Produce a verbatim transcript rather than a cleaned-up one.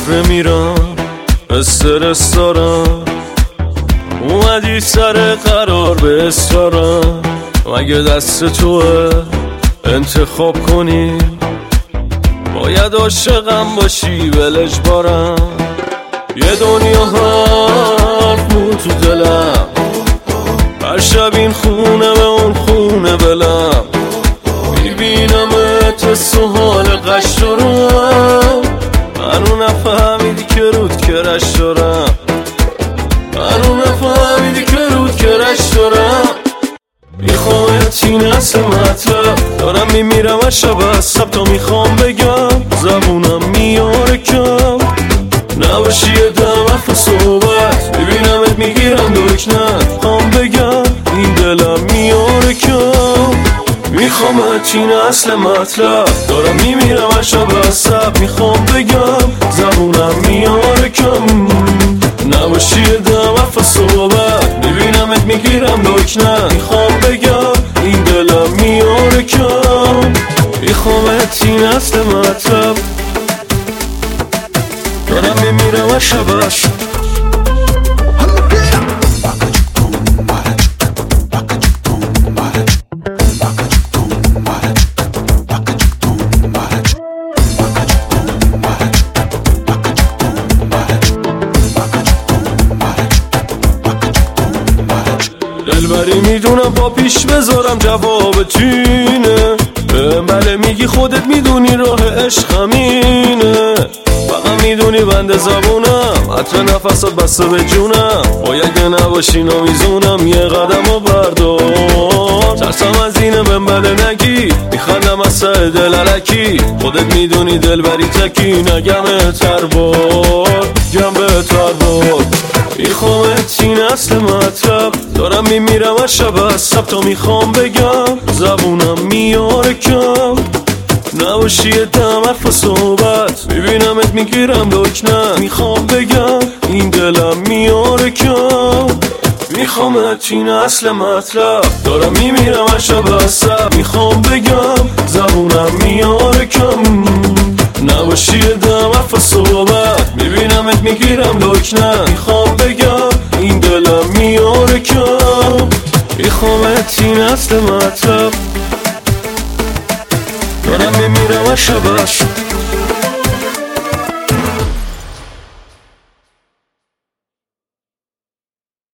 نمیرم، استرس دارم، اومدی سر قرار به اصرارم. مگه دست توه انتخاب کنی؟ باید عاشقم باشی ولج بارم. یه دنیا حرف بود تو دلم، هر شب این خونه به اون خونه بلم. میبینم اتس و حال قش دارم، منو نفهمیدی که رود کرش دارم. منو نفهمیدی که رود کرش دارم. میخوام یه نسل مطلب دارم، میمیرم از شب از سب تا میخوام بگم، زبونم میاره کم. نباشی یه دم حرف و صحبت، ببینمت میگیرم دک نه میخوام بگم، این دلم میاره کم. میخوام هرچی نسل مطلب دارم، میمیرم از شب از سب میخوام بگم، زبونم میاره کم. نباشی یه دم حرف و صحبت، ببینمت میگیرم دک نه میخوام بگم، این دلم میاره کم. میخوام هرچی نسل مطلب دارم، میمیرم از شب از سب. دلبری میدونم با پیش بذارم جواب چینه، بله میگی خودت میدونی راه عشق همینه. فقط میدونی بند زبونم، عطر نفسات بسته به جونم. باید که نباشی نمیزونم، یه قدم و بردار. ترسم از اینه بهم بله نگی، میخندم از سر دل علکی. خودت میدونی دلبری تکی، نگم تر بار گم به تر بار. میخوام تی نسل مطلب دارم، میمیرم از شب از سب تا میخوام بگم، زبونم میاره کم. نباشی یه دم حرف و صحبت، ببینمت میگیرم دک نه میخوام بگم، این دلم میاره کم. میخوام تی نسل مطلب دارم، میمیرم از شب از سب میخوام بگم، زبونم میاره کم. نباشی یه دم حرف و صحبت، ببینمت میگیرم دک نه میخوام بگم، این دلم میاره کم. میخوام تی نسل مطلب دارم، میمیرم از شب از سب.